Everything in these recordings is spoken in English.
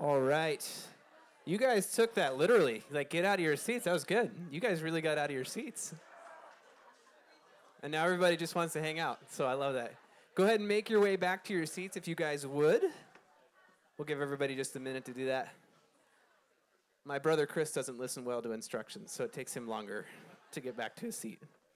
All right. You guys took that literally. Like, get out of your seats. That was good. You guys really got out of your seats. And now everybody just wants to hang out. So I love that. Go ahead and make your way back to your seats if you guys would. We'll give everybody just a minute to do that. My brother Chris doesn't listen well to instructions, so it takes him longer to get back to his seat.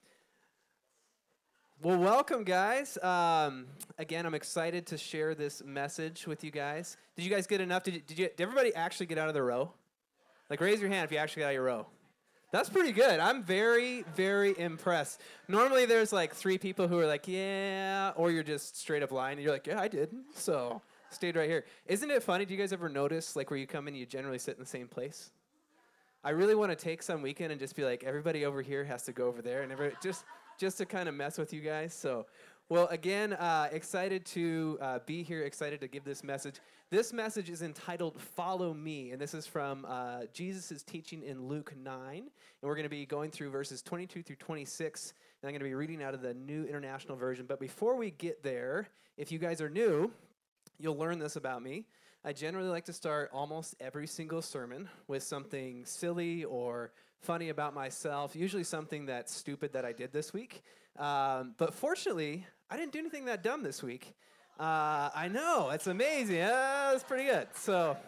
Well, welcome, guys. Again, I'm excited to share this message with you guys. Did you guys get enough? Did everybody actually get out of their row? Like, raise your hand if you actually got out of your row. That's pretty good. I'm very, very impressed. Normally, there's like 3 people who are like, yeah, or you're just straight up lying, and you're like, yeah, I did. So, stayed right here. Isn't it funny? Do you guys ever notice, like, where you come in, you generally sit in the same place? I really want to take some weekend and just be like, everybody over here has to go over there, and just to kind of mess with you guys. So, well, again, excited to be here, excited to give this message. This message is entitled Follow Me, and this is from Jesus' teaching in Luke 9, and we're going to be going through verses 22 through 26, and I'm going to be reading out of the New International Version. But before we get there, if you guys are new, you'll learn this about me. I generally like to start almost every single sermon with something silly or funny about myself, usually something that's stupid that I did this week. But fortunately, I didn't do anything that dumb this week. I know, it's amazing. That's pretty good. So,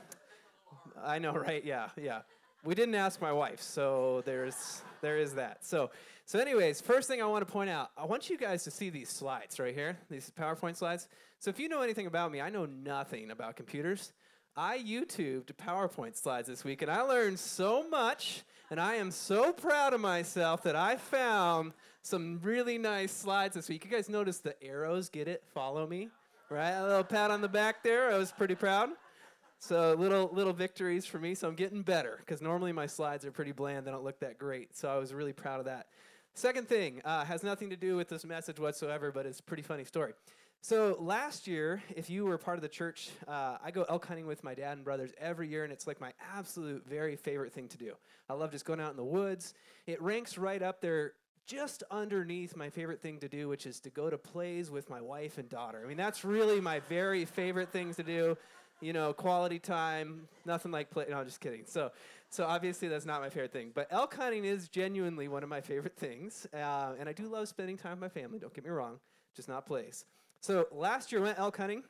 I know, right? Yeah. We didn't ask my wife, so there is that. So anyways, first thing I want to point out, I want you guys to see these slides right here, these PowerPoint slides. So if you know anything about me, I know nothing about computers. I YouTubed PowerPoint slides this week, and I learned so much, and I am so proud of myself that I found some really nice slides this week. You guys notice the arrows, get it? Follow me, right? A little pat on the back there. I was pretty proud. So little victories for me, so I'm getting better, because normally my slides are pretty bland. They don't look that great, so I was really proud of that. Second thing, has nothing to do with this message whatsoever, but it's a pretty funny story. So last year, if you were part of the church, I go elk hunting with my dad and brothers every year, and it's like my absolute very favorite thing to do. I love just going out in the woods. It ranks right up there just underneath my favorite thing to do, which is to go to plays with my wife and daughter. I mean, that's really my very favorite things to do. You know, quality time, nothing like play. No, I'm just kidding. So obviously that's not my favorite thing. But elk hunting is genuinely one of my favorite things. And I do love spending time with my family, don't get me wrong, just not plays. So last year I went elk hunting,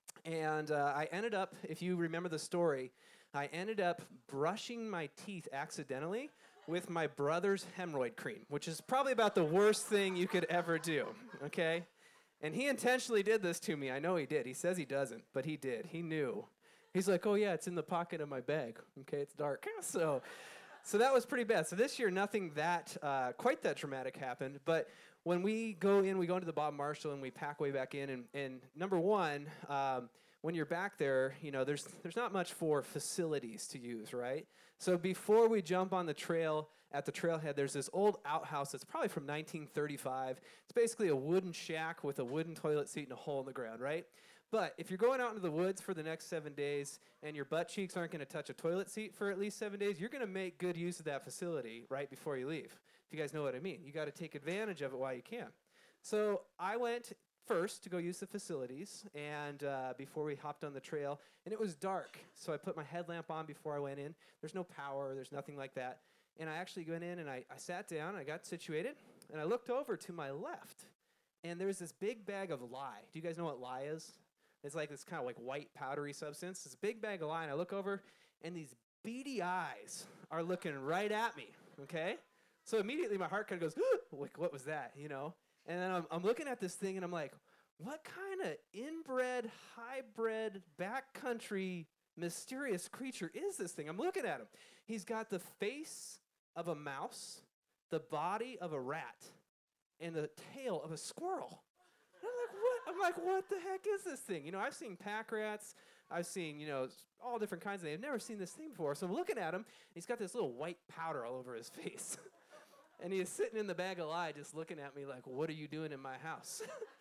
and I ended up, if you remember the story, I ended up brushing my teeth accidentally with my brother's hemorrhoid cream, which is probably about the worst thing you could ever do, okay? And he intentionally did this to me. I know he did. He says he doesn't, but he did. He knew. He's like, oh, yeah, it's in the pocket of my bag. Okay, it's dark. So that was pretty bad. So this year, nothing that quite that dramatic happened. But when we go into the Bob Marshall, and we pack way back in. And number one, when you're back there, you know, there's not much for facilities to use, right? So before we jump on the trail, at the trailhead, there's this old outhouse that's probably from 1935. It's basically a wooden shack with a wooden toilet seat and a hole in the ground, right? But if you're going out into the woods for the next 7 days and your butt cheeks aren't going to touch a toilet seat for at least 7 days, you're going to make good use of that facility right before you leave, if you guys know what I mean. You got to take advantage of it while you can. So I went first to go use the facilities, and before we hopped on the trail, and it was dark, so I put my headlamp on before I went in. There's no power, there's nothing like that. And I actually went in, and I sat down, I got situated, and I looked over to my left, and there was this big bag of lye. Do you guys know what lye is? It's like this kind of like white powdery substance. This big bag of lye, and I look over, and these beady eyes are looking right at me, okay? So immediately my heart kind of goes, like, what was that, you know? And then I'm looking at this thing, and I'm like, what kind of inbred, hybrid, backcountry, mysterious creature is this thing? I'm looking at him. He's got the face of a mouse, the body of a rat, and the tail of a squirrel. And I'm like, what? I'm like, what the heck is this thing? You know, I've seen pack rats. I've seen, you know, all different kinds of things. I've never seen this thing before. So I'm looking at him. He's got this little white powder all over his face. And he is sitting in the bag of lye just looking at me like, what are you doing in my house?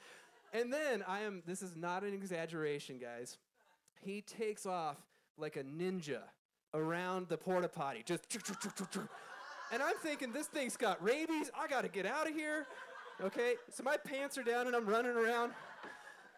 And then this is not an exaggeration, guys. He takes off like a ninja around the porta potty, just, and I'm thinking, this thing's got rabies. I got to get out of here. Okay, so my pants are down and I'm running around.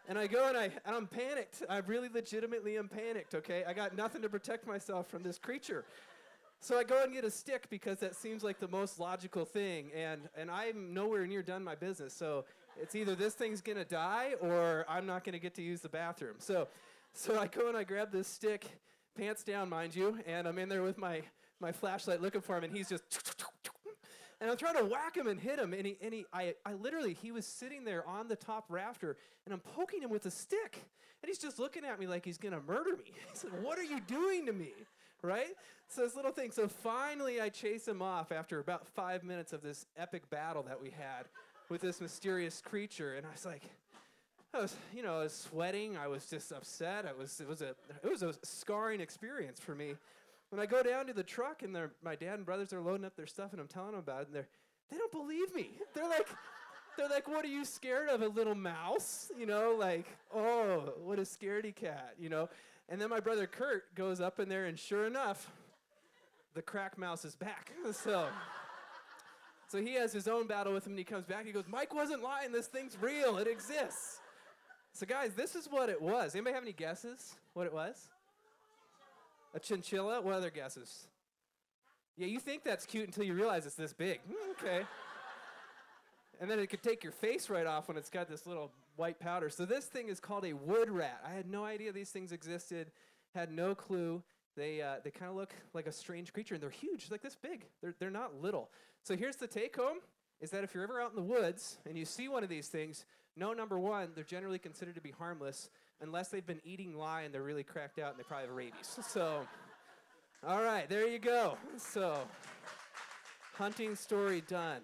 And I go and I'm panicked. I really legitimately am panicked, okay? I got nothing to protect myself from this creature. So I go and get a stick because that seems like the most logical thing. And I'm nowhere near done my business. So it's either this thing's going to die or I'm not going to get to use the bathroom. So I go and I grab this stick, pants down, mind you, and I'm in there with my flashlight looking for him, and he's just... And I'm trying to whack him and hit him, and he was sitting there on the top rafter, and I'm poking him with a stick, and he's just looking at me like he's gonna murder me. He's like, "What are you doing to me?" Right? So this little thing. So finally, I chase him off after about 5 minutes of this epic battle that we had with this mysterious creature, and I was like, I was sweating. I was just upset. It was a scarring experience for me. When I go down to the truck and my dad and brothers are loading up their stuff and I'm telling them about it, and they don't believe me. They're like, "What are you scared of, a little mouse?" Like, "Oh, what a scaredy cat," And then my brother Kurt goes up in there, and sure enough, the crack mouse is back. So he has his own battle with him, and he comes back. He goes, "Mike wasn't lying. This thing's real. It exists." So guys, this is what it was. Anybody have any guesses what it was? A chinchilla? What other guesses? Yeah, you think that's cute until you realize it's this big. Okay. And then it could take your face right off when it's got this little white powder. So this thing is called a wood rat. I had no idea these things existed, had no clue. They kind of look like a strange creature, and they're huge, like this big. They're not little. So here's the take home, is that if you're ever out in the woods and you see one of these things, know, number one, they're generally considered to be harmless, unless they've been eating lye and they're really cracked out and they probably have rabies. So, all right, there you go. So, hunting story done.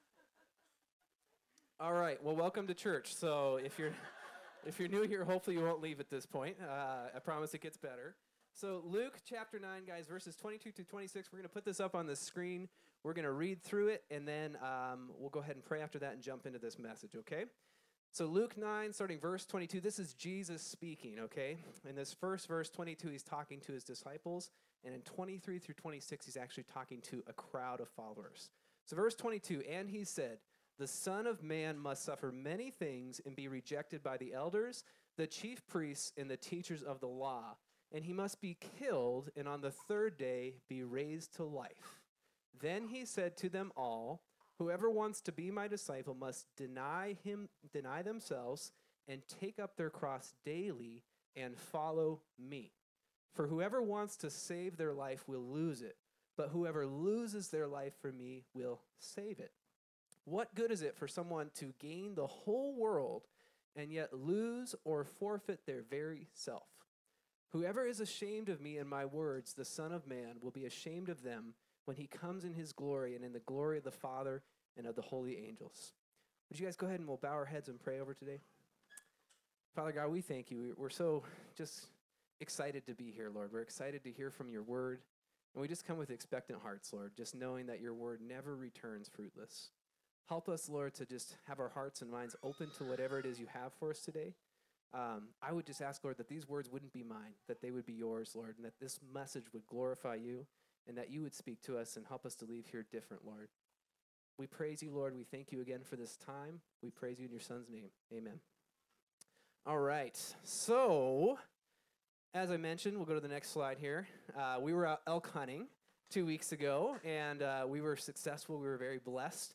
All right, well, welcome to church. So if you're new here, hopefully you won't leave at this point. I promise it gets better. So Luke chapter 9, guys, verses 22 to 26. We're going to put this up on the screen. We're going to read through it, and then we'll go ahead and pray after that and jump into this message, okay? So Luke 9, starting verse 22, this is Jesus speaking, okay? In this first verse, 22, he's talking to his disciples, and in 23 through 26, he's actually talking to a crowd of followers. So verse 22, and he said, "The Son of Man must suffer many things and be rejected by the elders, the chief priests, and the teachers of the law, and he must be killed, and on the third day be raised to life." Then he said to them all, "Whoever wants to be my disciple must deny themselves, and take up their cross daily and follow me. For whoever wants to save their life will lose it, but whoever loses their life for me will save it. What good is it for someone to gain the whole world and yet lose or forfeit their very self? Whoever is ashamed of me and my words, the Son of Man will be ashamed of them when he comes in his glory and in the glory of the Father and of the holy angels." Would you guys go ahead and we'll bow our heads and pray over today? Father God, we thank you. We're so just excited to be here, Lord. We're excited to hear from your word. And we just come with expectant hearts, Lord, just knowing that your word never returns fruitless. Help us, Lord, to just have our hearts and minds open to whatever it is you have for us today. I would just ask, Lord, that these words wouldn't be mine, that they would be yours, Lord, and that this message would glorify you, and that you would speak to us and help us to leave here different, Lord. We praise you, Lord. We thank you again for this time. We praise you in your Son's name. Amen. All right. So, as I mentioned, we'll go to the next slide here. We were out elk hunting 2 weeks ago, and we were successful. We were very blessed.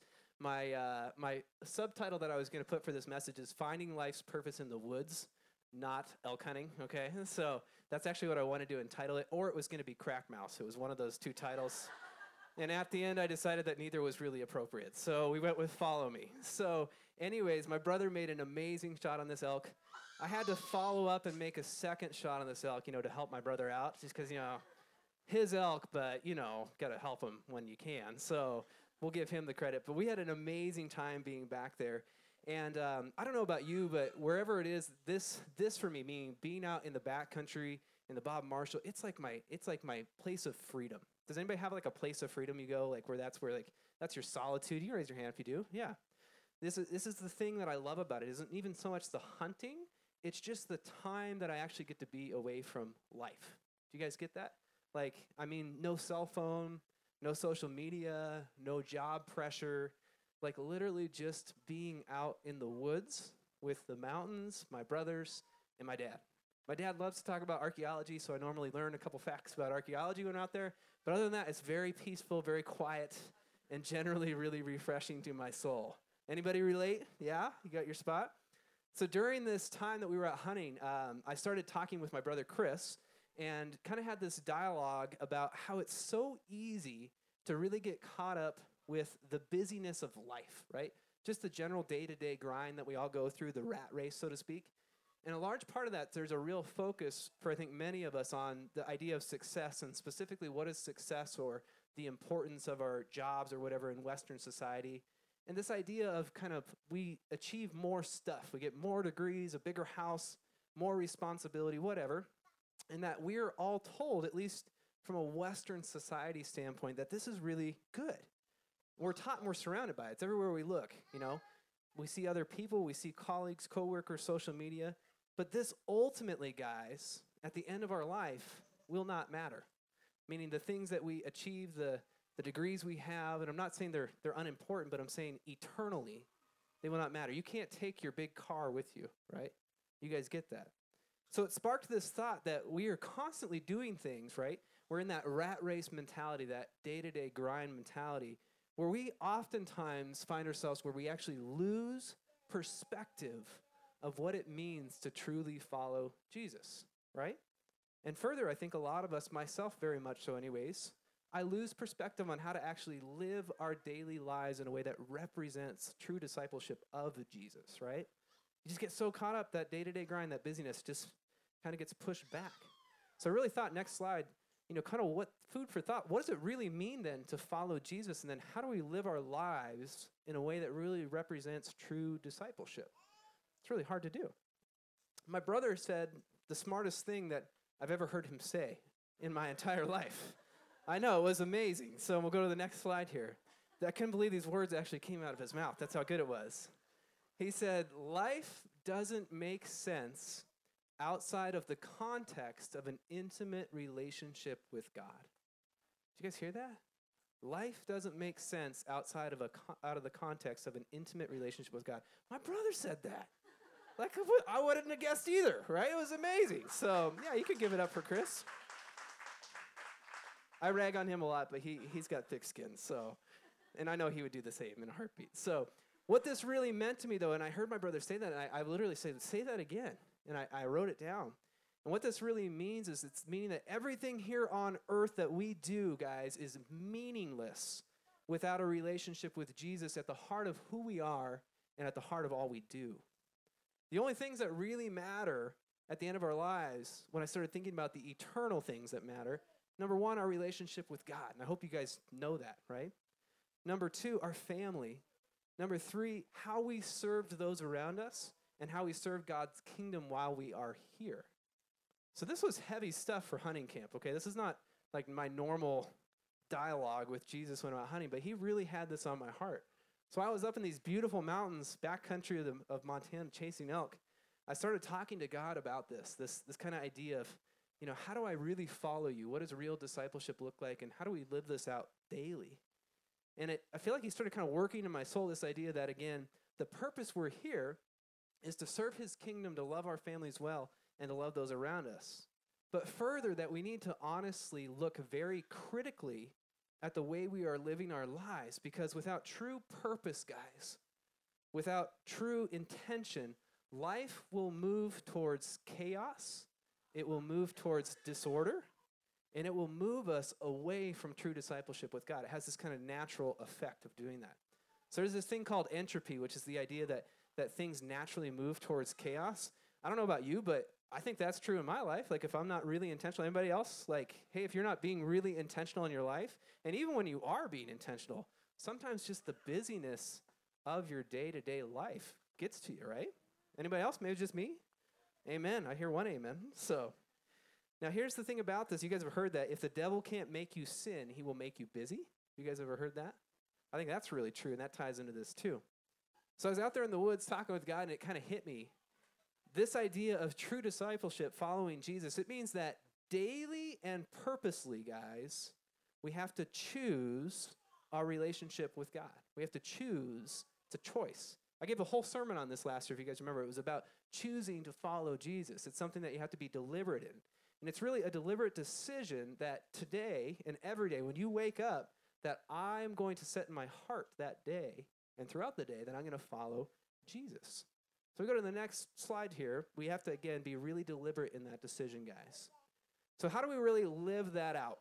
My subtitle that I was going to put for this message is Finding Life's Purpose in the Woods, not elk hunting, okay? So that's actually what I wanted to entitle it, or it was going to be Crack Mouse. It was one of those two titles. And at the end, I decided that neither was really appropriate. So we went with Follow Me. So anyways, my brother made an amazing shot on this elk. I had to follow up and make a second shot on this elk, to help my brother out, just because, his elk, but, got to help him when you can. So we'll give him the credit. But we had an amazing time being back there. And I don't know about you, but wherever it is, this for me, meaning being out in the backcountry, in the Bob Marshall, it's like my place of freedom. Does anybody have like a place of freedom you go, like where that's your solitude? You can raise your hand if you do. Yeah. This is the thing that I love about it. It isn't even so much the hunting, it's just the time that I actually get to be away from life. Do you guys get that? No cell phone, no social media, no job pressure, like literally just being out in the woods with the mountains, my brothers, and my dad. My dad loves to talk about archaeology, so I normally learn a couple facts about archaeology when I'm out there. But other than that, it's very peaceful, very quiet, and generally really refreshing to my soul. Anybody relate? Yeah? You got your spot? So during this time that we were out hunting, I started talking with my brother Chris and kind of had this dialogue about how it's so easy to really get caught up with the busyness of life, right? Just the general day-to-day grind that we all go through, the rat race, so to speak. And a large part of that, there's a real focus for, I think, many of us on the idea of success, and specifically what is success or the importance of our jobs or whatever in Western society. And this idea of kind of we achieve more stuff. We get more degrees, a bigger house, more responsibility, whatever. And that we're all told, at least from a Western society standpoint, that this is really good. We're taught and we're surrounded by it. It's everywhere we look, you know. We see other people, we see colleagues, coworkers, social media. But this ultimately, guys, at the end of our life, will not matter. Meaning the things that we achieve, the degrees we have, and I'm not saying they're unimportant, but I'm saying eternally, they will not matter. You can't take your big car with you, right? You guys get that. So it sparked this thought that we are constantly doing things, right? We're in that rat race mentality, that day-to-day grind mentality, where we oftentimes find ourselves where we actually lose perspective of what it means to truly follow Jesus, right? And further, I think a lot of us, myself very much so anyways, I lose perspective on how to actually live our daily lives in a way that represents true discipleship of Jesus, right? You just get so caught up, that day-to-day grind, that busyness just kind of gets pushed back. So I really thought, next slide, kind of what food for thought. What does it really mean then to follow Jesus? And then how do we live our lives in a way that really represents true discipleship? It's really hard to do. My brother said the smartest thing that I've ever heard him say in my entire life. I know, it was amazing. So we'll go to the next slide here. I couldn't believe these words actually came out of his mouth. That's how good it was. He said, life doesn't make sense outside of the context of an intimate relationship with God. Did you guys hear that? Life doesn't make sense outside of out of the context of an intimate relationship with God. My brother said that. Like, I wouldn't have guessed either, right? It was amazing. So, yeah, you could give it up for Chris. I rag on him a lot, but he's got thick skin, so, and I know he would do the same in a heartbeat. So, what this really meant to me, though, and I heard my brother say that, and I literally said, say that again, and I wrote it down. And what this really means is it's meaning that everything here on earth that we do, guys, is meaningless without a relationship with Jesus at the heart of who we are and at the heart of all we do. The only things that really matter at the end of our lives, when I started thinking about the eternal things that matter, number one, our relationship with God. And I hope you guys know that, right? Number two, our family. Number three, how we served those around us and how we serve God's kingdom while we are here. So this was heavy stuff for hunting camp, okay? This is not like my normal dialogue with Jesus when I'm out hunting, but he really had this on my heart. So I was up in these beautiful mountains, backcountry of Montana, chasing elk. I started talking to God about this kind of idea of, how do I really follow you? What does real discipleship look like? And how do we live this out daily? And I feel like he started kind of working in my soul, this idea that, again, the purpose we're here is to serve his kingdom, to love our families well, and to love those around us. But further, that we need to honestly look very critically at the way we are living our lives, because without true purpose, guys, without true intention, life will move towards chaos, it will move towards disorder, and it will move us away from true discipleship with God. It has this kind of natural effect of doing that. So there's this thing called entropy, which is the idea that things naturally move towards chaos. I don't know about you, but I think that's true in my life. Like, if I'm not really intentional, anybody else? Like, hey, if you're not being really intentional in your life, and even when you are being intentional, sometimes just the busyness of your day-to-day life gets to you, right? Anybody else? Maybe just me? Amen. I hear one amen. So, now here's the thing about this. You guys have heard that if the devil can't make you sin, he will make you busy. You guys ever heard that? I think that's really true, and that ties into this too. So I was out there in the woods talking with God, and it kind of hit me. This idea of true discipleship, following Jesus, it means that daily and purposely, guys, we have to choose our relationship with God. We have to choose. It's a choice. I gave a whole sermon on this last year, if you guys remember. It was about choosing to follow Jesus. It's something that you have to be deliberate in. And it's really a deliberate decision that today and every day, when you wake up, that I'm going to set in my heart that day and throughout the day that I'm going to follow Jesus. So we go to the next slide here. We have to, again, be really deliberate in that decision, guys. So how do we really live that out?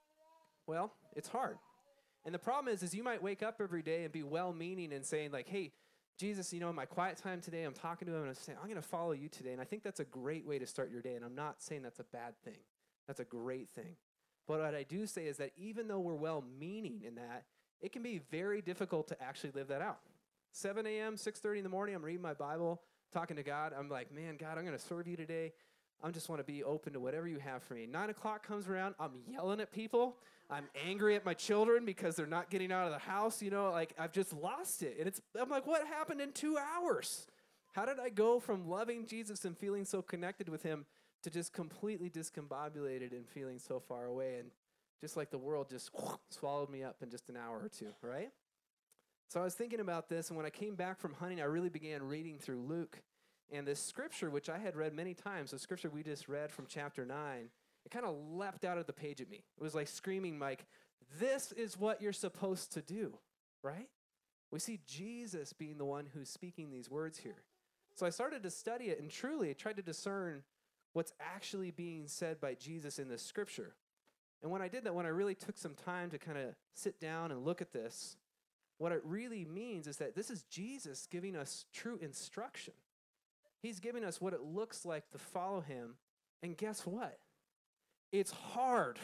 Well, it's hard. And the problem is you might wake up every day and be well-meaning and saying like, hey, Jesus, in my quiet time today, I'm talking to him and I'm saying, I'm going to follow you today. And I think that's a great way to start your day. And I'm not saying that's a bad thing. That's a great thing. But what I do say is that even though we're well-meaning in that, it can be very difficult to actually live that out. 7 a.m., 6:30 in the morning, I'm reading my Bible, talking to God. I'm like, man, God, I'm going to serve you today. I just want to be open to whatever you have for me. 9 o'clock comes around, I'm yelling at people. I'm angry at my children because they're not getting out of the house. I've just lost it. And I'm like, what happened in 2 hours? How did I go from loving Jesus and feeling so connected with him to just completely discombobulated and feeling so far away? And just like the world just swallowed me up in just an hour or two, right? So I was thinking about this, and when I came back from hunting, I really began reading through Luke. And this scripture, which I had read many times, the scripture we just read from chapter 9, it kind of leapt out of the page at me. It was like screaming, like, this is what you're supposed to do, right? We see Jesus being the one who's speaking these words here. So I started to study it and truly tried to discern what's actually being said by Jesus in this scripture. And when I did that, when I really took some time to kind of sit down and look at this, what it really means is that this is Jesus giving us true instruction. He's giving us what it looks like to follow him. And guess what? It's hard.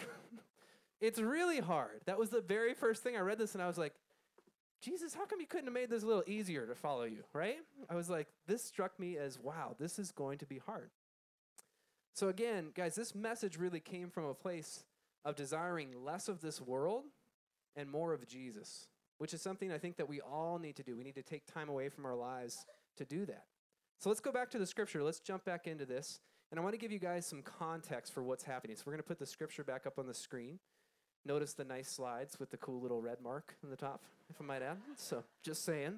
It's really hard. That was the very first thing I read this, and I was like, Jesus, how come you couldn't have made this a little easier to follow you, right? I was like, this struck me as, wow, this is going to be hard. So again, guys, this message really came from a place of desiring less of this world and more of Jesus, which is something I think that we all need to do. We need to take time away from our lives to do that. So let's go back to the scripture. Let's jump back into this. And I want to give you guys some context for what's happening. So we're going to put the scripture back up on the screen. Notice the nice slides with the cool little red mark on the top, if I might add. So just saying.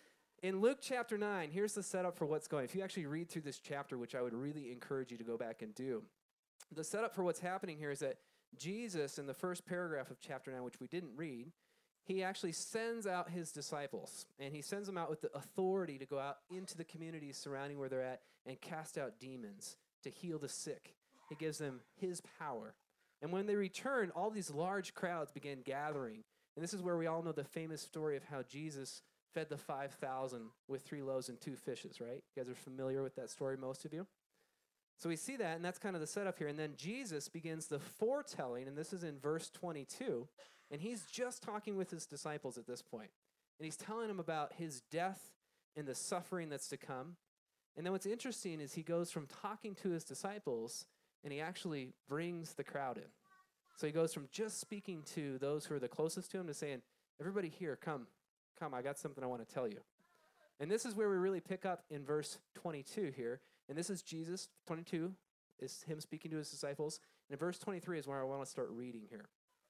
In Luke chapter 9, here's the setup for what's going. If you actually read through this chapter, which I would really encourage you to go back and do, the setup for what's happening here is that Jesus, in the first paragraph of chapter 9, which we didn't read, he actually sends out his disciples, and he sends them out with the authority to go out into the communities surrounding where they're at and cast out demons, to heal the sick. He gives them his power. And when they return, all these large crowds began gathering. And this is where we all know the famous story of how Jesus fed the 5,000 with 3 loaves and 2 fishes, right? You guys are familiar with that story, most of you? So we see that, and that's kind of the setup here. And then Jesus begins the foretelling, and this is in verse 22. And he's just talking with his disciples at this point. And he's telling them about his death and the suffering that's to come. And then what's interesting is he goes from talking to his disciples, and he actually brings the crowd in. So he goes from just speaking to those who are the closest to him to saying, everybody here, come, I got something I want to tell you. And this is where we really pick up in verse 22 here. And this is Jesus, 22 is him speaking to his disciples. And verse 23 is where I want to start reading here.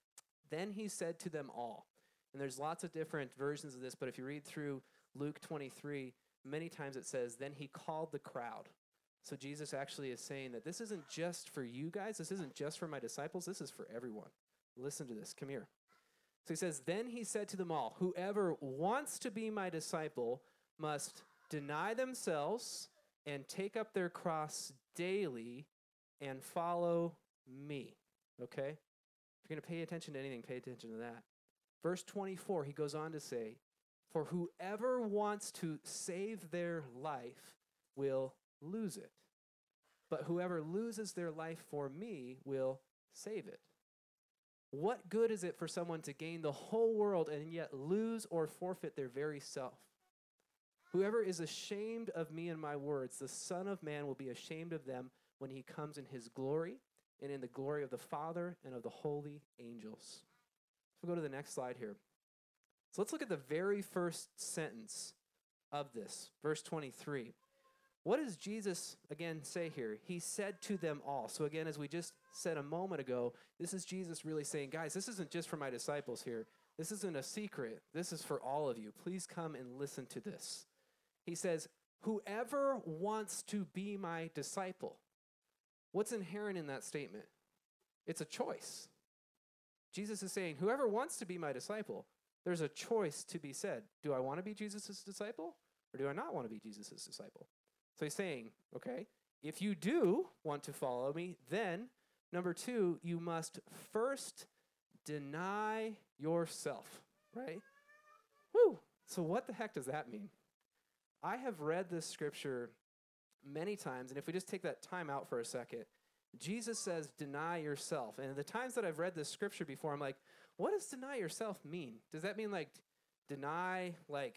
Then he said to them all. And there's lots of different versions of this, but if you read through Luke 23, many times it says, then he called the crowd. So Jesus actually is saying that this isn't just for you guys. This isn't just for my disciples. This is for everyone. Listen to this. Come here. So he says, then he said to them all, whoever wants to be my disciple must deny themselves and take up their cross daily and follow me. Okay? If you're going to pay attention to anything, pay attention to that. Verse 24, he goes on to say, for whoever wants to save their life will lose it. But whoever loses their life for me will save it. What good is it for someone to gain the whole world and yet lose or forfeit their very self? Whoever is ashamed of me and my words, the Son of Man will be ashamed of them when he comes in his glory and in the glory of the Father and of the holy angels. So we'll go to the next slide here. So let's look at the very first sentence of this, verse 23. What does Jesus, again, say here? He said to them all. So again, as we just said a moment ago, this is Jesus really saying, guys, this isn't just for my disciples here. This isn't a secret. This is for all of you. Please come and listen to this. He says, whoever wants to be my disciple. What's inherent in that statement? It's a choice. Jesus is saying, whoever wants to be my disciple, there's a choice to be said. Do I want to be Jesus' disciple or do I not want to be Jesus' disciple? So he's saying, okay, if you do want to follow me, then number 2, you must first deny yourself, right? Woo! So what the heck does that mean? I have read this scripture many times, and if we just take that time out for a second, Jesus says, deny yourself. And the times that I've read this scripture before, I'm like, what does deny yourself mean? Does that mean like deny like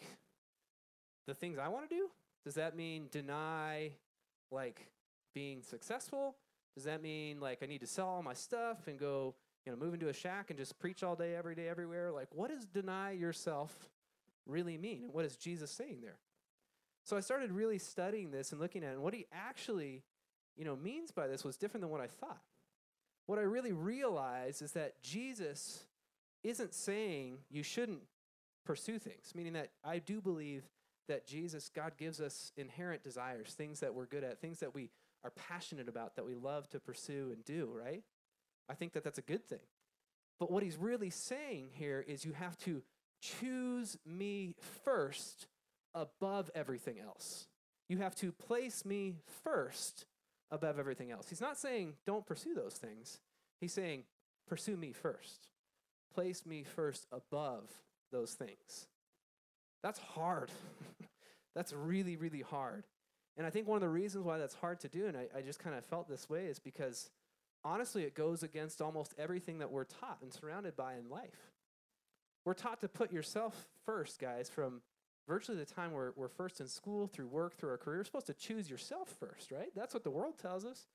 the things I want to do? Does that mean deny like being successful? Does that mean like I need to sell all my stuff and go, move into a shack and just preach all day, every day, everywhere? Like, what does deny yourself really mean? And what is Jesus saying there? So I started really studying this and looking at it, and what he actually, means by this was different than what I thought. What I really realized is that Jesus isn't saying you shouldn't pursue things, meaning that I do believe that God gives us inherent desires, things that we're good at, things that we are passionate about, that we love to pursue and do, right? I think that that's a good thing. But what he's really saying here is you have to choose me first above everything else. You have to place me first above everything else. He's not saying don't pursue those things. He's saying pursue me first. Place me first above those things. That's hard. That's really, really hard. And I think one of the reasons why that's hard to do, and I just kind of felt this way, is because honestly, it goes against almost everything that we're taught and surrounded by in life. We're taught to put yourself first, guys, from virtually the time we're first in school, through work, through our career. We're supposed to choose yourself first, right? That's what the world tells us.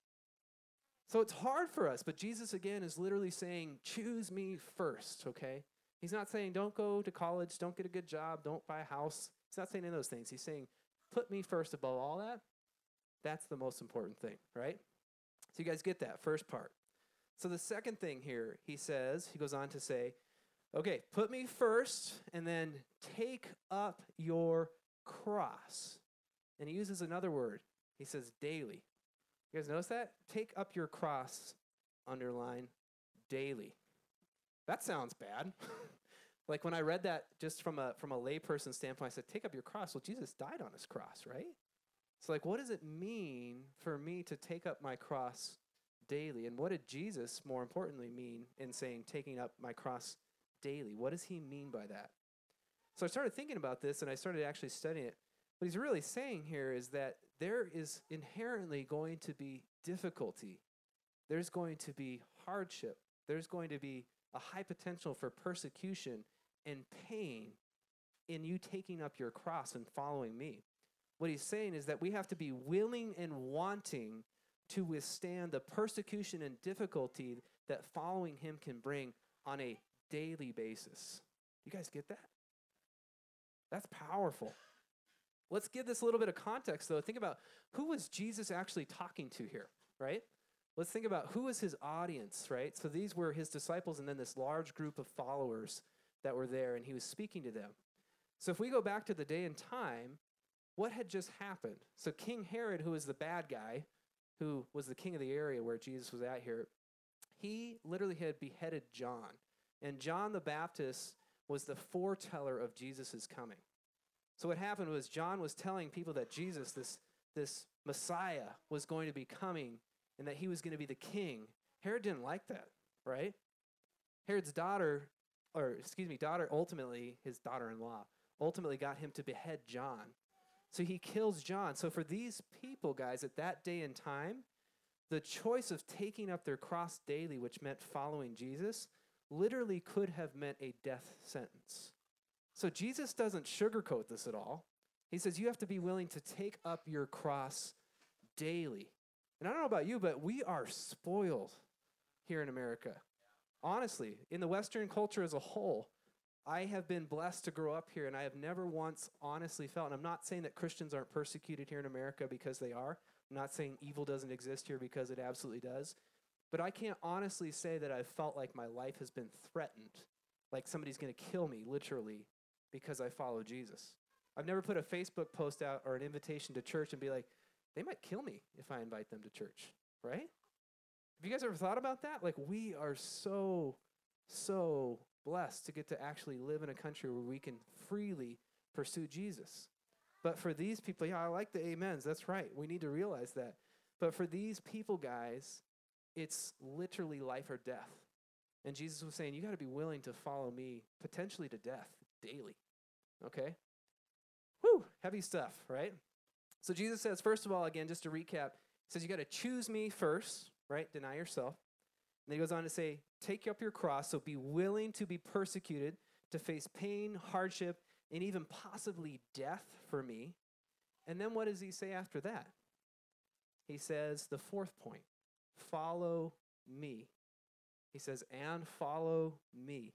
So it's hard for us, but Jesus, again, is literally saying, choose me first, okay? He's not saying don't go to college, don't get a good job, don't buy a house. He's not saying any of those things. He's saying put me first above all that. That's the most important thing, right? So you guys get that first part. So the second thing here, he goes on to say, okay, put me first and then take up your cross. And he uses another word. He says daily. You guys notice that? Take up your cross, underline, daily. That sounds bad. Like when I read that just from a layperson standpoint, I said, take up your cross. Well, Jesus died on his cross, right? So like, what does it mean for me to take up my cross daily? And what did Jesus, more importantly, mean in saying taking up my cross daily? What does he mean by that? So I started thinking about this, and I started actually studying it. What he's really saying here is that there is inherently going to be difficulty. There's going to be hardship. There's going to be a high potential for persecution and pain in you taking up your cross and following me. What he's saying is that we have to be willing and wanting to withstand the persecution and difficulty that following him can bring on a daily basis. You guys get that? That's powerful. Let's give this a little bit of context, though. Think about who was Jesus actually talking to here, right? Let's think about who was his audience, right? So these were his disciples and then this large group of followers that were there, and he was speaking to them. So if we go back to the day and time, what had just happened? So King Herod, who was the bad guy, who was the king of the area where Jesus was at here, he literally had beheaded John. And John the Baptist was the foreteller of Jesus' coming. So what happened was John was telling people that Jesus, this Messiah, was going to be coming and that he was going to be the king. Herod didn't like that, right? Herod's daughter, ultimately, his daughter-in-law, ultimately got him to behead John. So he kills John. So for these people, guys, at that day and time, the choice of taking up their cross daily, which meant following Jesus, literally could have meant a death sentence. So Jesus doesn't sugarcoat this at all. He says you have to be willing to take up your cross daily. And I don't know about you, but we are spoiled here in America. Honestly, in the Western culture as a whole, I have been blessed to grow up here, and I have never once honestly felt, and I'm not saying that Christians aren't persecuted here in America because they are. I'm not saying evil doesn't exist here because it absolutely does. But I can't honestly say that I've felt like my life has been threatened, like somebody's going to kill me, literally, because I follow Jesus. I've never put a Facebook post out or an invitation to church and be like, they might kill me if I invite them to church, right? Have you guys ever thought about that? Like, we are so blessed to get to actually live in a country where we can freely pursue Jesus. But for these people, yeah, I like the amens. That's right. We need to realize that. But for these people, guys, it's literally life or death. And Jesus was saying, you got to be willing to follow me potentially to death daily. Okay? Whew, heavy stuff, right? So Jesus says, first of all, again, just to recap, he says you got to choose me first, right? Deny yourself. And then he goes on to say, take up your cross, so be willing to be persecuted, to face pain, hardship, and even possibly death for me. And then what does he say after that? He says the fourth point, follow me. He says, and follow me.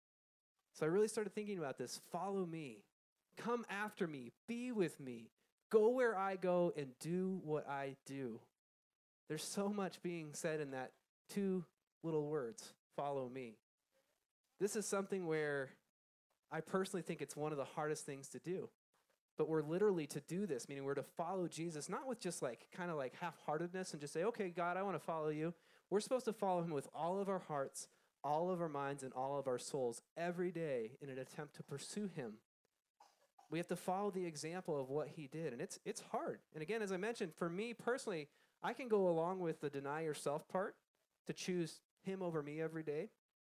So I really started thinking about this. Follow me. Come after me. Be with me. Go where I go and do what I do. There's so much being said in that two little words, follow me. This is something where I personally think it's one of the hardest things to do. But we're literally to do this, meaning we're to follow Jesus, not with just like kind of like half-heartedness and just say, okay, God, I want to follow you. We're supposed to follow him with all of our hearts, all of our minds, and all of our souls every day in an attempt to pursue him. We have to follow the example of what he did, and it's hard. And again, as I mentioned, for me personally, I can go along with the deny yourself part to choose him over me every day.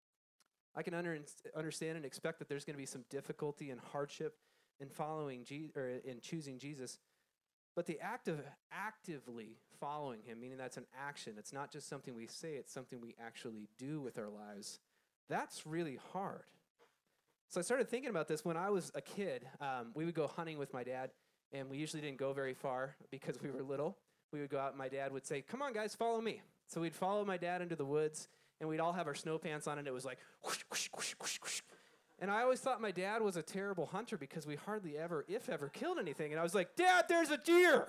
I can understand and expect that there's going to be some difficulty and hardship in following in choosing Jesus. But the act of actively following him, meaning that's an action, it's not just something we say, it's something we actually do with our lives. That's really hard. So I started thinking about this when I was a kid. We would go hunting with my dad, and we usually didn't go very far because we were little. We would go out, and my dad would say, come on, guys, follow me. So we'd follow my dad into the woods, and we'd all have our snow pants on, and it was like whoosh, whoosh, whoosh, whoosh, whoosh. And I always thought my dad was a terrible hunter because we hardly ever, if ever, killed anything. And I was like, Dad, there's a deer.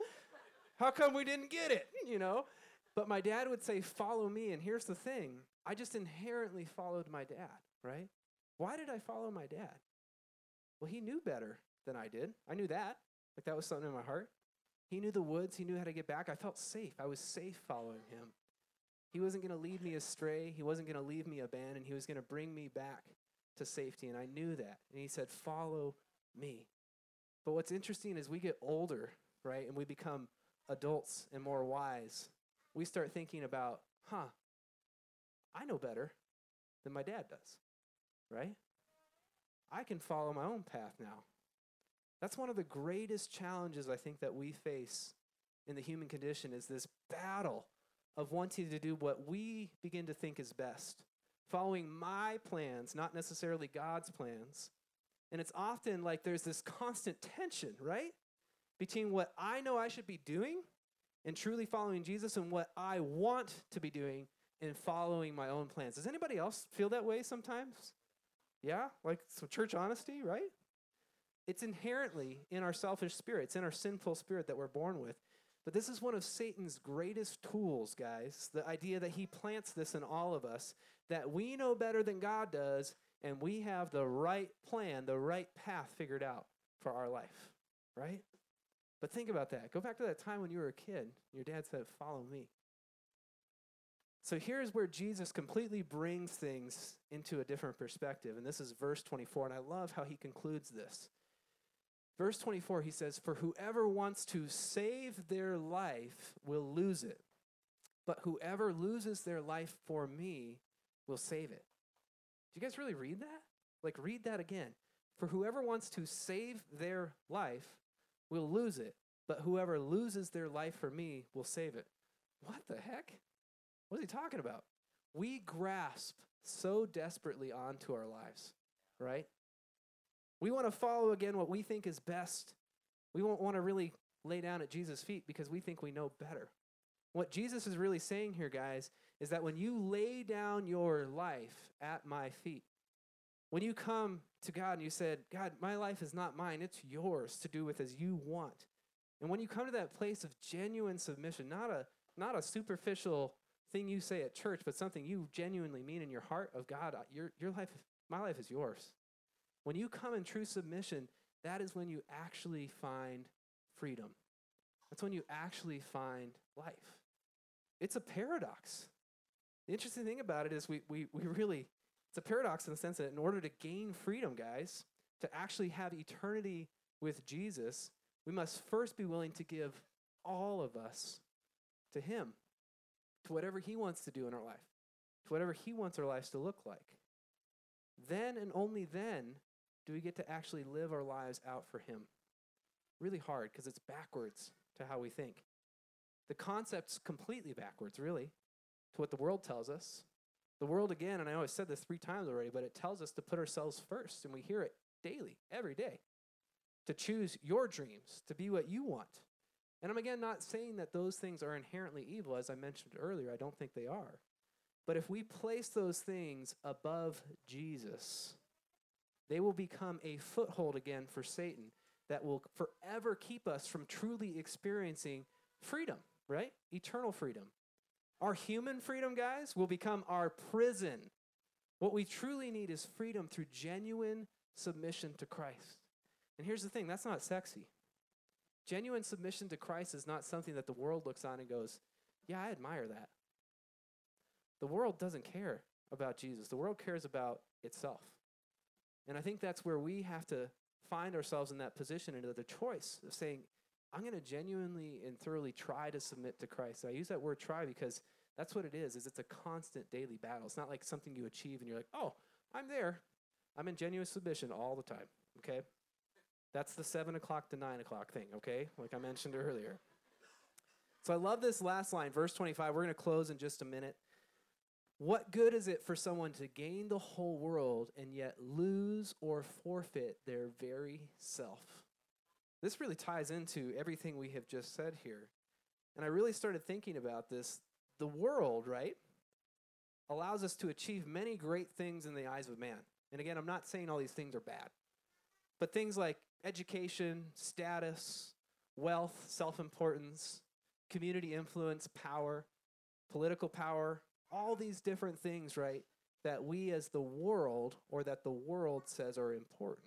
How come we didn't get it, you know? But my dad would say, follow me. And here's the thing. I just inherently followed my dad, right? Why did I follow my dad? Well, he knew better than I did. I knew that. Like that was something in my heart. He knew the woods. He knew how to get back. I felt safe. I was safe following him. He wasn't going to lead me astray. He wasn't going to leave me abandoned. He was going to bring me back to safety, and I knew that. And he said, follow me. But what's interesting is we get older, right, and we become adults and more wise. We start thinking about, I know better than my dad does, right? I can follow my own path now. That's one of the greatest challenges I think that we face in the human condition is this battle of wanting to do what we begin to think is best. Following my plans, not necessarily God's plans. And it's often like there's this constant tension, right? Between what I know I should be doing and truly following Jesus and what I want to be doing and following my own plans. Does anybody else feel that way sometimes? Yeah? Like some church honesty, right? It's inherently in our selfish spirit. It's in our sinful spirit that we're born with. But this is one of Satan's greatest tools, guys. The idea that he plants this in all of us, that we know better than God does, and we have the right plan, the right path figured out for our life, right? But think about that. Go back to that time when you were a kid. Your dad said, follow me. So here's where Jesus completely brings things into a different perspective. And this is verse 24, and I love how he concludes this. Verse 24, he says, for whoever wants to save their life will lose it, but whoever loses their life for me will save it. Do you guys really read that? Like, read that again. For whoever wants to save their life will lose it, but whoever loses their life for me will save it. What the heck? What is he talking about? We grasp so desperately onto our lives, right? We want to follow, again, what we think is best. We won't want to really lay down at Jesus' feet because we think we know better. What Jesus is really saying here, guys, is that when you lay down your life at my feet, when you come to God and you said, God, my life is not mine, it's yours to do with as you want. And when you come to that place of genuine submission, not a superficial thing you say at church, but something you genuinely mean in your heart of God, your life, my life is yours. When you come in true submission, that is when you actually find freedom. That's when you actually find life. It's a paradox. The interesting thing about it is we really, it's a paradox in the sense that in order to gain freedom, guys, to actually have eternity with Jesus, we must first be willing to give all of us to him, to whatever he wants to do in our life, to whatever he wants our lives to look like. Then and only then do we get to actually live our lives out for him. Really hard because it's backwards to how we think. The concept's completely backwards, really, to what the world tells us. The world, again, and I know I said this 3 times already, but it tells us to put ourselves first, and we hear it daily, every day, to choose your dreams, to be what you want. And I'm, again, not saying that those things are inherently evil. As I mentioned earlier, I don't think they are. But if we place those things above Jesus, they will become a foothold again for Satan that will forever keep us from truly experiencing freedom, right? Eternal freedom. Our human freedom, guys, will become our prison. What we truly need is freedom through genuine submission to Christ. And here's the thing, that's not sexy. Genuine submission to Christ is not something that the world looks on and goes, yeah, I admire that. The world doesn't care about Jesus. The world cares about itself. And I think that's where we have to find ourselves in that position and the choice of saying, I'm going to genuinely and thoroughly try to submit to Christ. And I use that word try because that's what it is it's a constant daily battle. It's not like something you achieve and you're like, oh, I'm there. I'm in genuine submission all the time, okay? That's the 7 o'clock to 9 o'clock thing, okay? Like I mentioned earlier. So I love this last line, verse 25. We're going to close in just a minute. What good is it for someone to gain the whole world and yet lose or forfeit their very self? This really ties into everything we have just said here. And I really started thinking about this. The world, right, allows us to achieve many great things in the eyes of man. And again, I'm not saying all these things are bad. But things like education, status, wealth, self-importance, community influence, power, political power, all these different things, right, that we as the world or that the world says are important.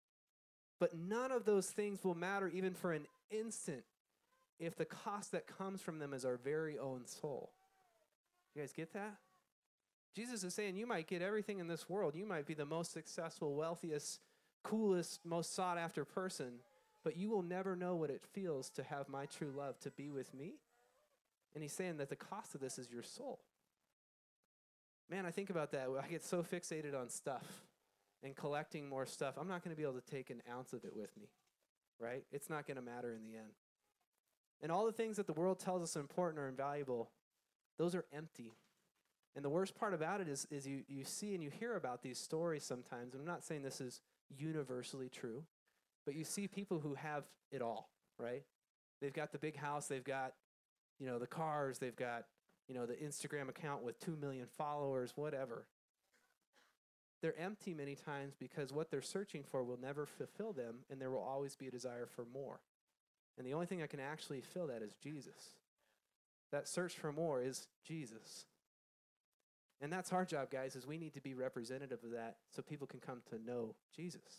But none of those things will matter even for an instant if the cost that comes from them is our very own soul. You guys get that? Jesus is saying you might get everything in this world. You might be the most successful, wealthiest, coolest, most sought-after person, but you will never know what it feels to have my true love, to be with me. And he's saying that the cost of this is your soul. Man, I think about that. I get so fixated on stuff and collecting more stuff. I'm not going to be able to take an ounce of it with me, right? It's not going to matter in the end. And all the things that the world tells us are important or invaluable, those are empty. And the worst part about it is you see and you hear about these stories sometimes, and I'm not saying this is universally true, but you see people who have it all, right? They've got the big house, they've got, the cars, they've got, the Instagram account with 2 million followers, whatever. They're empty many times because what they're searching for will never fulfill them, and there will always be a desire for more. And the only thing that can actually fill that is Jesus. That search for more is Jesus. And that's our job, guys, is we need to be representative of that so people can come to know Jesus.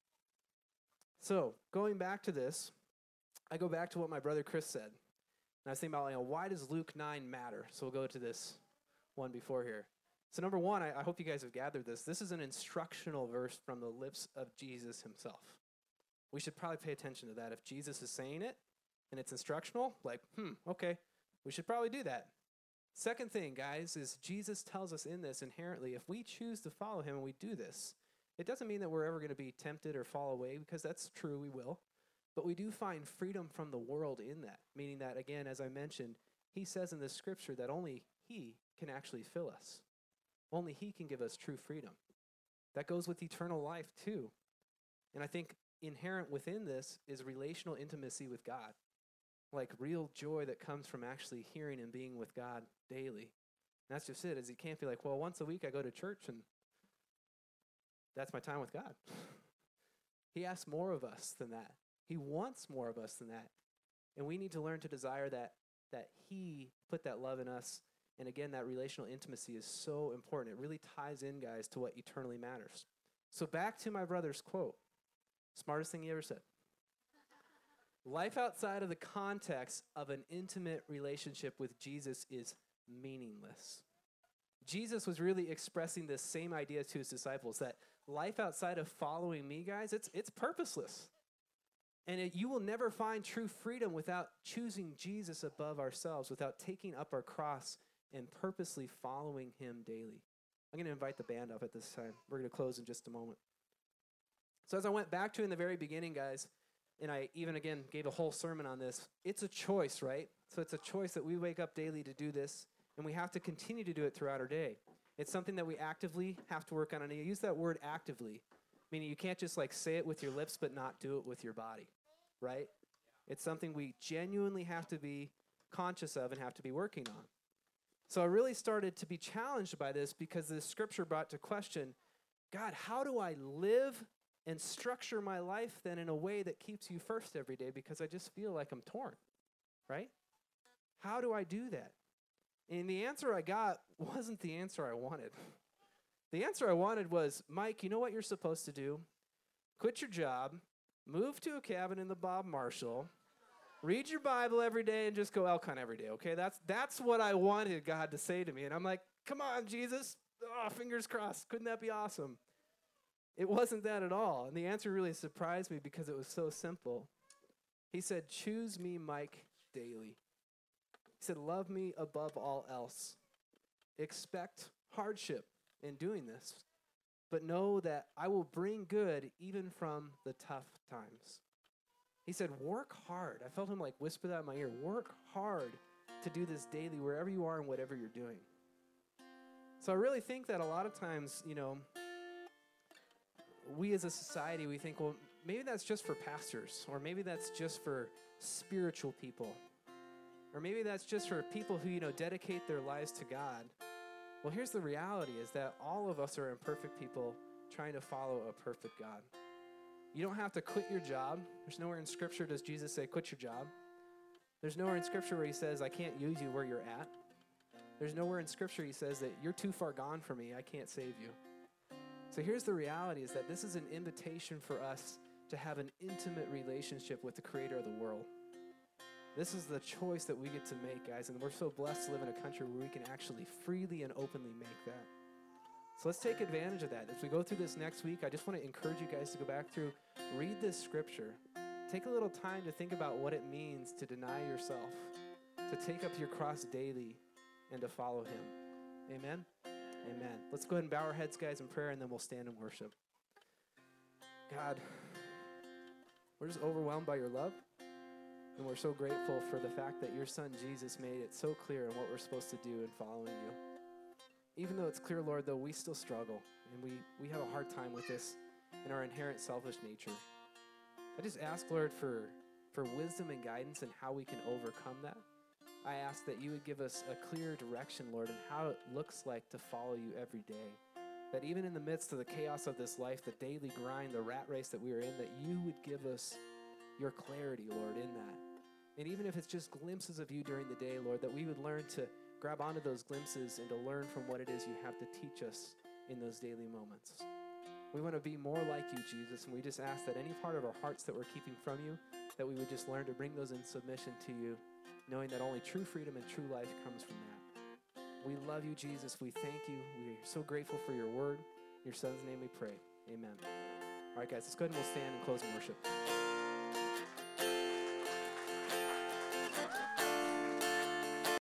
So, going back to this, I go back to what my brother Chris said. And I was thinking about, why does Luke 9 matter? So we'll go to this one before here. So number one, I hope you guys have gathered this. This is an instructional verse from the lips of Jesus himself. We should probably pay attention to that. If Jesus is saying it and it's instructional, okay, we should probably do that. Second thing, guys, is Jesus tells us in this inherently, if we choose to follow him and we do this, it doesn't mean that we're ever going to be tempted or fall away, because that's true, we will. But we do find freedom from the world in that, meaning that, again, as I mentioned, he says in this scripture that only he can actually fill us. Only he can give us true freedom. That goes with eternal life, too. And I think inherent within this is relational intimacy with God, like real joy that comes from actually hearing and being with God daily. And that's just it, is you can't be like, well, once a week I go to church and that's my time with God. He asks more of us than that. He wants more of us than that. And we need to learn to desire that he put that love in us. And again, that relational intimacy is so important. It really ties in, guys, to what eternally matters. So back to my brother's quote. Smartest thing he ever said. Life outside of the context of an intimate relationship with Jesus is meaningless. Jesus was really expressing this same idea to his disciples, that life outside of following me, guys, it's purposeless. And you will never find true freedom without choosing Jesus above ourselves, without taking up our cross and purposely following him daily. I'm going to invite the band up at this time. We're going to close in just a moment. So as I went back to in the very beginning, guys, and I even again gave a whole sermon on this, it's a choice, right? So it's a choice that we wake up daily to do this, and we have to continue to do it throughout our day. It's something that we actively have to work on, and I use that word actively, meaning you can't just like say it with your lips but not do it with your body, right? It's something we genuinely have to be conscious of and have to be working on. So I really started to be challenged by this because this scripture brought to question, God, how do I live and structure my life then in a way that keeps you first every day, because I just feel like I'm torn, right? How do I do that? And the answer I got wasn't the answer I wanted. The answer I wanted was, Mike, you know what you're supposed to do? Quit your job, move to a cabin in the Bob Marshall, read your Bible every day, and just go elk hunt every day, okay? That's what I wanted God to say to me. And I'm like, come on, Jesus. Oh, fingers crossed. Couldn't that be awesome? It wasn't that at all. And the answer really surprised me because it was so simple. He said, choose me, Mike, daily. He said, love me above all else. Expect hardship in doing this, but know that I will bring good even from the tough times. He said, work hard. I felt him like whisper that in my ear. Work hard to do this daily wherever you are and whatever you're doing. So I really think that a lot of times, we as a society, we think, well, maybe that's just for pastors, or maybe that's just for spiritual people, or maybe that's just for people who, dedicate their lives to God. Well, here's the reality, is that all of us are imperfect people trying to follow a perfect God. You don't have to quit your job. There's nowhere in Scripture does Jesus say, quit your job. There's nowhere in Scripture where he says, I can't use you where you're at. There's nowhere in Scripture he says that you're too far gone for me, I can't save you. So here's the reality, is that this is an invitation for us to have an intimate relationship with the creator of the world. This is the choice that we get to make, guys, and we're so blessed to live in a country where we can actually freely and openly make that. So let's take advantage of that. As we go through this next week, I just want to encourage you guys to go back through, read this scripture. Take a little time to think about what it means to deny yourself, to take up your cross daily, and to follow him. Amen? Amen. Let's go ahead and bow our heads, guys, in prayer, and then we'll stand and worship. God, we're just overwhelmed by your love, and we're so grateful for the fact that your son Jesus made it so clear in what we're supposed to do in following you. Even though it's clear, Lord, though, we still struggle, and we have a hard time with this in our inherent selfish nature. I just ask, Lord, for wisdom and guidance in how we can overcome that. I ask that you would give us a clear direction, Lord, in how it looks like to follow you every day. That even in the midst of the chaos of this life, the daily grind, the rat race that we are in, that you would give us your clarity, Lord, in that. And even if it's just glimpses of you during the day, Lord, that we would learn to grab onto those glimpses and to learn from what it is you have to teach us in those daily moments. We want to be more like you, Jesus, and we just ask that any part of our hearts that we're keeping from you, that we would just learn to bring those in submission to you, knowing that only true freedom and true life comes from that. We love you, Jesus. We thank you. We are so grateful for your word. In your son's name we pray. Amen. All right, guys, let's go ahead and we'll stand and close in worship.